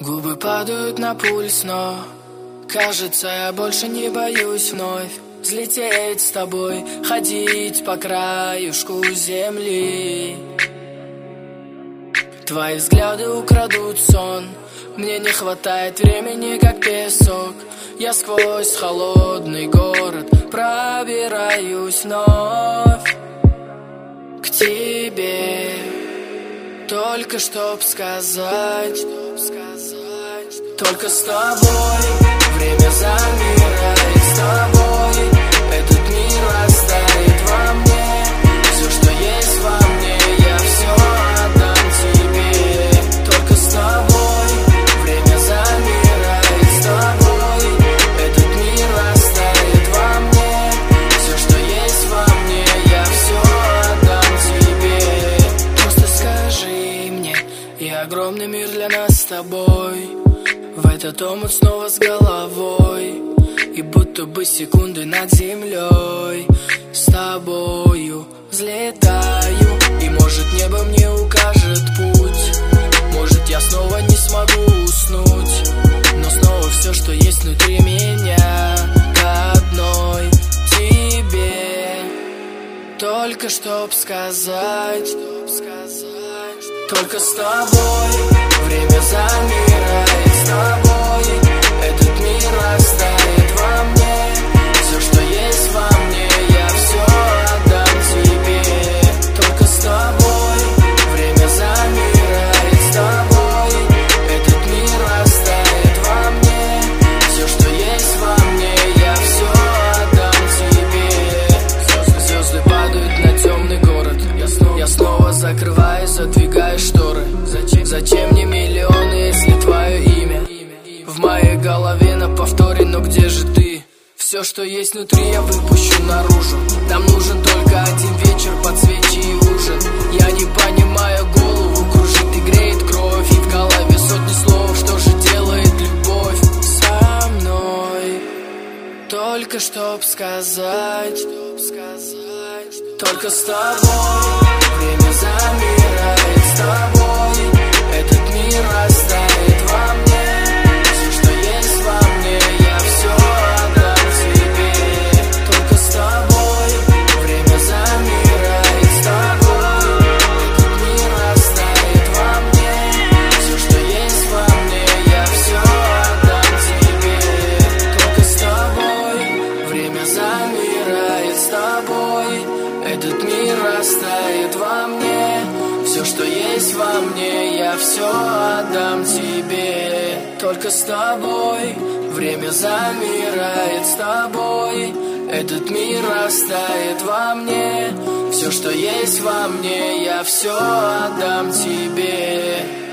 Губы падают на пульс, но кажется, я больше не боюсь вновь взлететь с тобой, ходить по краюшку земли. Твои взгляды украдут сон, мне не хватает времени, как песок. Я сквозь холодный город пробираюсь вновь к тебе, только чтоб сказать, только с тобой время замирает, с тобой этот мир растает во мне. Все, что есть во мне, я все отдам тебе. Только с тобой время замирает, с тобой этот мир растает во мне. Все, что есть во мне, я все отдам тебе. Просто скажи мне, и огромный мир для нас с тобой. В этот омут снова с головой, и будто бы секунды над землей с тобою взлетаю. И может небо мне укажет путь, может я снова не смогу уснуть, но снова все, что есть внутри меня, к одной тебе, только чтоб сказать, только с тобой время замирает, с тобой этот мир растает во мне. Все, что есть во мне, я все отдам тебе. Только с тобой время замирает, с тобой этот мир растает во мне. Все, что есть во мне, я все отдам тебе. Звезды падают на темный город, я снова закрываю, задвигаю шторы. Зачем мне миллионы, если твое имя в моей голове на повторе? Но где же ты? Все, что есть внутри, я выпущу наружу. Нам нужен только один вечер под свечи и ужин. Я не понимаю, голову кружит и греет кровь, и в голове сотни слов, что же делает любовь со мной. Только чтоб сказать, только с тобой время замирает, с тобой этот мир растает во мне. Все, что есть во мне, я все отдам тебе. Только с тобой время замирает, с тобой этот мир растает во мне. Все, что есть во мне, я все отдам тебе. Только с тобой время замирает, с тобой этот мир растает во мне. Все, что есть во мне, я все отдам тебе. Только с тобой время замирает, с тобой этот мир растает во мне. Все, что есть во мне, я все отдам тебе.